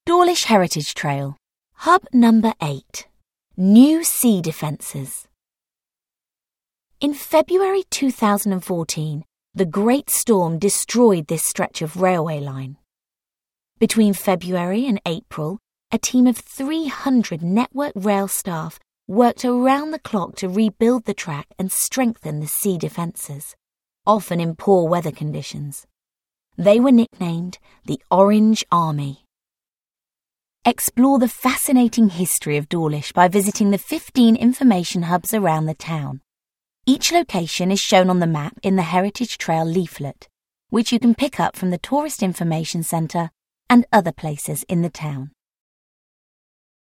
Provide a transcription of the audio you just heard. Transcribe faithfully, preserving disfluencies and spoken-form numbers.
Dawlish Heritage Trail. Hub number eight. New Sea Defences. In February two thousand fourteen, the Great Storm destroyed this stretch of railway line. Between February and April, a team of three hundred Network Rail staff worked around the clock to rebuild the track and strengthen the sea defences, often in poor weather conditions. They were nicknamed the Orange Army. Explore the fascinating history of Dawlish by visiting the fifteen information hubs around the town. Each location is shown on the map in the Heritage Trail leaflet, which you can pick up from the Tourist Information Centre and other places in the town.